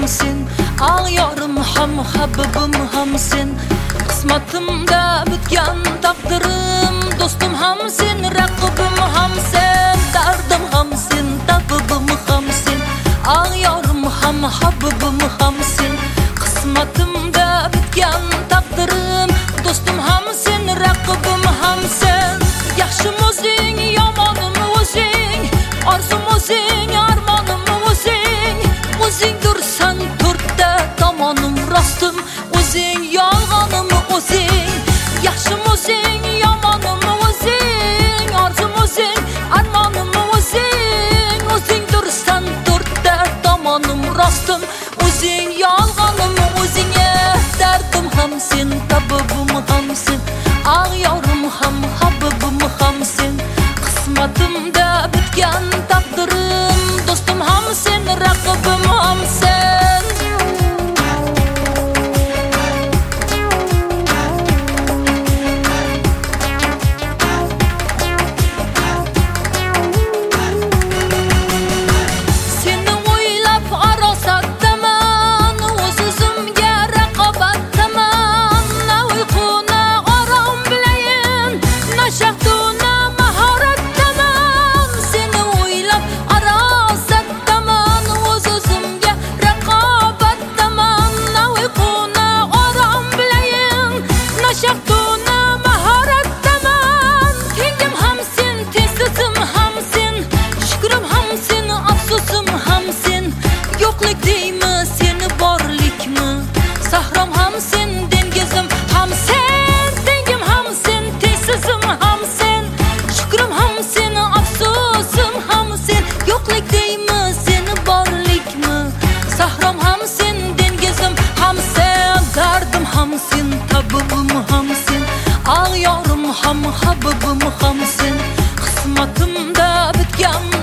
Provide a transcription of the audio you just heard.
sen, ağıyorum ham habibim ham sen. Qismatimda bitgan taqdirim, do'stim ham sen, raqibim ham sen, dardim ham sen, tabibim ham sen, ağıyorum ham habibim ham sen. Qismatimda bitgan taqdirim, do'stim ham sen, raqibim ham sen. Yaxshim o'zing, yomonim o'zing, orzum o'zing, armonim o'zing. O'zing dursan to'rtta tomonim, rostim o'zing, yolg'onim o'zing. Yaxshim o'zing, yomonim o'zing, orzum o'zing, armonim o'zing. O'zing dursan to'rtta tomonim, rostim o'zing, yolg'onim o'zing. Dardim ham sen, tabibim ham sen, ağıyorum ham habibim ham sen. Qismatimda bitgan taqdirim, do'stim ham sen, raqibim ham sen. Seni o'ylab arosatdaman, o'z-o'zimga raqobatdaman. Na uyqu na orom bilayin, na shahdu na mahoratdaman. Seni o'ylab arosatdaman, o'z-o'zimga raqobatdaman. Na uyqu na orom bilayin, na shahdu na mahoratdaman. Tengim ham sen, tezlizim ham sen, shukrim ham sen, afsusim ham sen. Yo'qlik deymi, seni borlikmi? Sahrom ham sen, dengizim ham sen. Tengim ham sen, tezlizim ham sen, shukrim ham sen, afsusim ham sen. Yo'qlik deymi, seni borlikmi? Sahrom ham sen, dengizim ham sen. Dardim ham sen, tabibim ham sen, ağıyorum ham habibim ham sen. Qismatimda bitgan